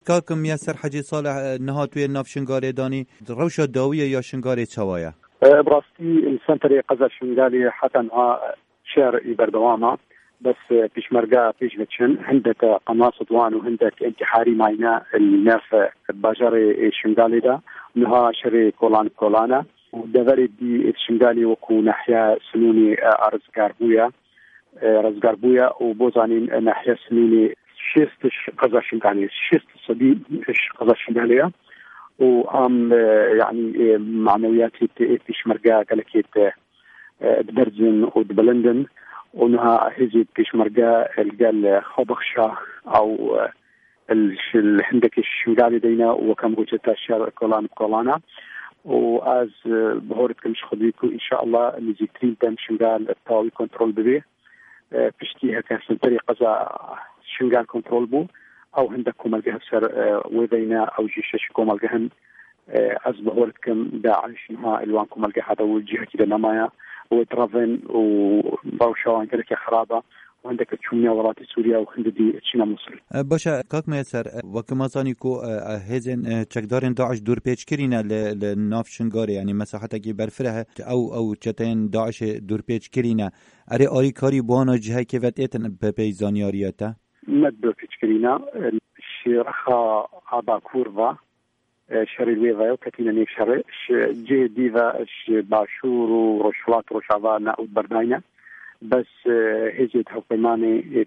كاكم ياسر حجي صالح نهاتوي الناف شنغاري داني روشة داوية يا شنغاري تشوايا براستي السنتري قزا شنغالي حتى انها شعر يبردواما بس فيش مرقا فيش بتشن عندك قناص دوان وعندك انتحاري ماينا الناف باجاري شنغالي دا نها شري كولانا ودفري دي الشنغالي وكو ناحية سنوني رزقار بويا وبوزانين ناحية سنوني شيستش قزا شنغالي شيست صديق قزا شنغالية وام يعني معنوياتي فيش مرقا قالكيت دبرزن ودبلندن ونها هزيت فيش مرقا قال خبخشة او عندك الشنغالي دينا وكم وجدت الشارع كولانا وأز بهورتكم مش خديكو إن شاء الله نزيتين تم شنغال التاوي كنترول ببيه بشتيها كان سنتري قزا شنغال كنترول بو أو عندكم الجهسر وذينا أو جيشكم الجهن أز بهورتكم داعش نها الوانكم الجهاد أو الجهة كده نمايا وترافن وبوشوان كده كخرابة وعندك تشوميا وراتي سوريا وخندي تشينا مصر. باشا كاك ميسر وكما زانيكو هزن تشكدارين داعش دور بيتش كرينا لناف شنغاري يعني مساحتها كي برفرها او تشتين داعش دور بيتش كرينا اري كاري بوانا جهة كيفت ايتن ببيزانيارياتا؟ مد دور بيتش كرينا الشيرخا عبا كورفا شري الويضا وكتينا نيف شري جه ديفا باشور وروشفلات وروشعبا ناود برداينا بس هزت حكماني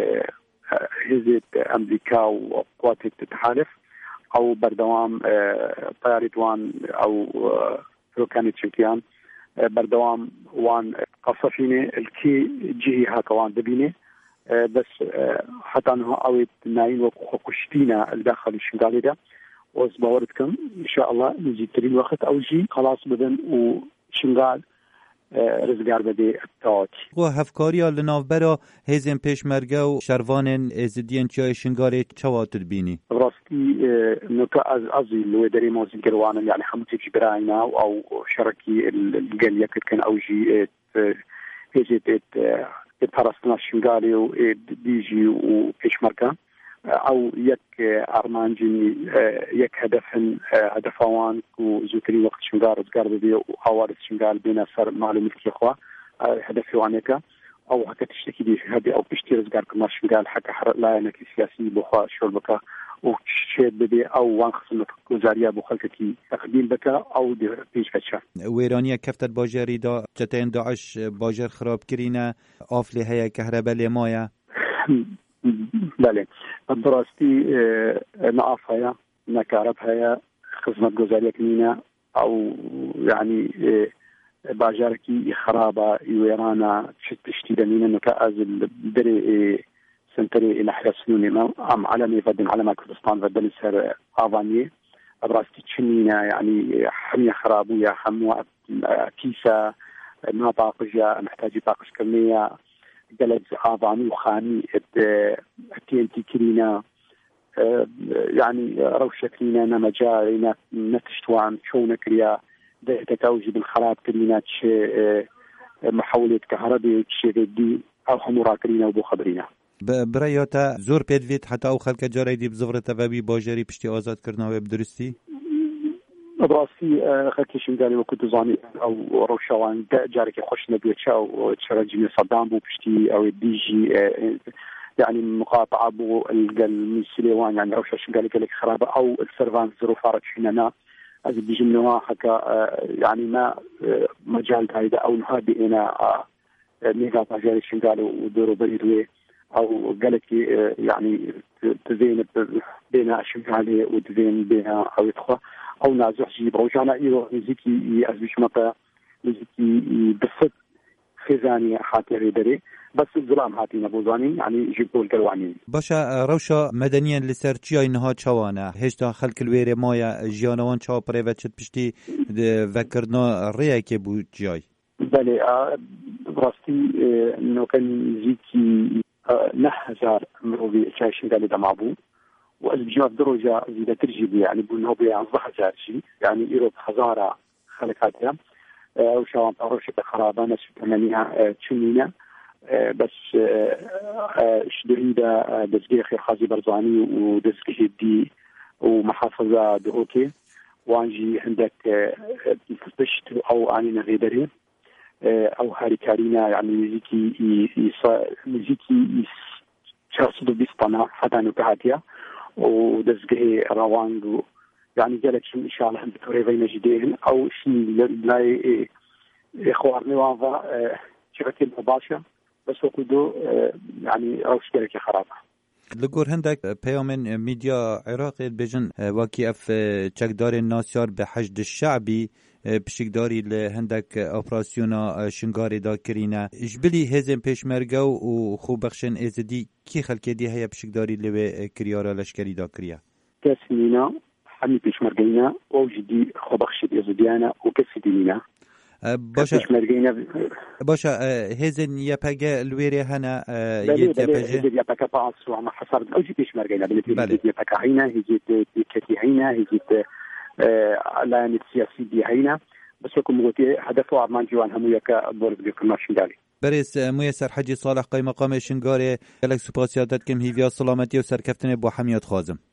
هزت أمريكا وقوات التحالف أو بردوام طيارة وان أو روكاني تشكيان بردوام وان قصفيني الكي جهي هاكوان دبيني بس حتى أنه أويت ناين وكشتينا الداخل الشنغالي ده وزباورتكم إن شاء الله نجي ترين وقت أو جي خلاص بدن وشنغال رزقار بدي التواتي. هفكاريا لنافبرا هزين پیش مرگا و شروانن ازديان چای شنگاري چواتر بيني؟ راستي نوكا ازي لو دري موزين كروان يعني حمتي جبراينا او شركي القل يكد كان اوجي هزيت ترسنا شنغالي و ديجي وبيش مرگا او يك ارمانجي يك هدفوان وزوتري وقت شنغار رزقار بدي وحوارث شنغال بين سر معلومة الإخوة هدفي وانيكا او هكا تشتكي دي هذه او بيشتي رزقار كما شنغال حكا حرق لا ينكي سياسي بخوا شول بكا وشيد بدي او وانخصنك وزاريا بخلكي تقديم بكا او دي بيش فتشا ويرانيا كفتت باجري دا جتين داعش باجر خراب كرينا آفلي هيا كهرباء لمايا بله براستي نعرفها نكاربها خدمة جزائرية كمينة أو يعني باجاركي خرابة يويرانا تشتي دمينا نكاز الدري سنتري إلى حياة سنوني ما عم علمي فدن علم كردستان فدن سر آفانية براستي تشنينا يعني حمية خرابية حموة كيسة ما باقجة محتاجة باقج كمية جلد آفاني وخاني التي كرينا يعني روشة كرينا نمجارينا نتشتوان شونا كريا تتوجي بالخراب كرينا محاولة كهرباء دي أو حمورا كرينا وبو خبرينا برأيوتا زور بيدفيت حتى أو خلق جاري دي بزغرة تبابي باجاري بشتي آزاد كرنا ويبدرستي؟ براسي خلقي شنقالي وكنت زاني أو روشوان جاري خوش نبيتشا وتشرجي صدام بو بشتي أو ديجي يعني مقاطعة بو من سليوان يعني روشة شنقالي قالك خرابة أو السرفان ظروفارة شننا هذا بيجي منها حكا يعني ما مجال هيدا أو نهادي أنا ميغا باجاري شنقالي ودورو بريدوي أو قالك يعني تزين بين شنقالي وتزين بينها أو يدخل أو نازح جيب روجانا إيرو نزيكي أزوش مطا نزيكي بفت خزاني حاتي غيدري بس الظلام هاتي نبوزاني يعني جيبوا القلواني باشا روشا مدنيا لسرچي إنها چوانا هشتا خلق الويري مايا جيانوان چاو بريفت بشتي ذكرنا رياكي بو جاي بله براستي إنه كان زيكي نهزار مروبي شايشين قالي دا معبو والبجواب درجة إذا ترجب يعني بأنه بيان ضحجار شيء يعني إيروب خزارة خلقاتها وشوان طروشة خرابانة سبتمانيها تشمينة بس شدريدة دزقية خير خازي برزاني ودزقية دي ومحافظة دهوكي وانجي عندك بشت أو عنينا غيدري أو هاريكارينا يعني ميزيكي شاسدو بيسطنا حتى نكهاتيا ودزقه روانجو يعني جالك إن شاء الله بتوري بين جديهن أو شيء لا إخوارني وانفا شبكة مباشرة بس وقدو يعني أو شبكة خرابة. لگور هندک پیامن میدیا عراقی بجن وکی اف چکدار ناسیار به حشد الشعبی بشکداری لهندک اپراسیونا شنگاری دا کرینه اجبلی هزم پیشمرگو و خوب بخشن ازدی کی خلکی دی هیا بشکداری لوی کریارا لشکری دا کریا کسینا همی پیشمرگینا او جدی خوب بخشد ازدیانا و کسی دینینا باشا هزن يبقى الويري هنا يبقى بعض وما حصل أو جيت مرجعنا بالتالي يبقى هنا هجيت كتي هنا هجيت على السياسي دي هنا بس يكون موتي هدفه عمان جوان هم يكا بورد بيكماشين داري بريس ميسر حجي صالح قيم مقام شنغاري لك سپاسيادت كم هيفيا سلامتي وسركفتن بو حميات خازم